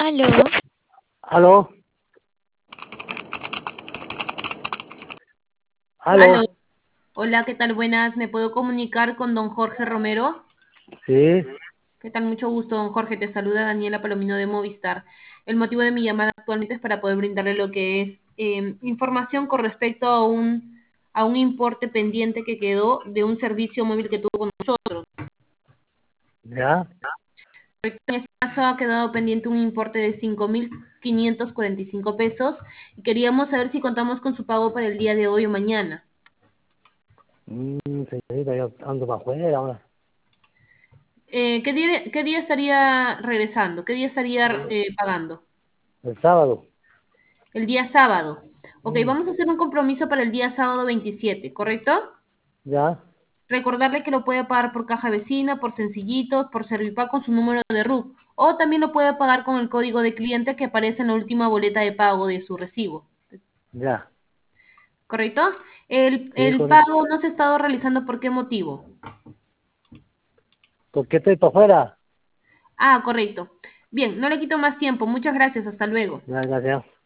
Aló, Aló, Aló, aló, hola, ¿qué tal? Buenas, ¿me puedo comunicar con don Jorge Romero? sí, ¿Qué tal? Mucho gusto, don Jorge. Te saluda Daniela Palomino de Movistar. El motivo de mi llamada actualmente es para poder brindarle lo que es información con respecto a un importe pendiente que quedó de un servicio móvil que tuvo con nosotros. ya, En este caso ha quedado pendiente un importe de 5.545 pesos y queríamos saber si contamos con su pago para el día de hoy o mañana. señorita, yo ando para afuera ahora, ¿Qué día estaría regresando? ¿Qué día estaría pagando? el sábado, El día sábado. Ok, mm, vamos a hacer un compromiso para el día sábado 27, ¿correcto? ya, Recordarle que lo puede pagar por caja vecina, por Sencillitos, por Servipago con su número de RUC. O también lo puede pagar con el código de cliente que aparece en la última boleta de pago de su recibo. ya, ¿Correcto? El, sí, el correcto. pago no se ha estado realizando, ¿por qué motivo? ¿Por qué estoy para afuera? Ah, correcto. Bien, no le quito más tiempo. Muchas gracias. Hasta luego. Ya, gracias.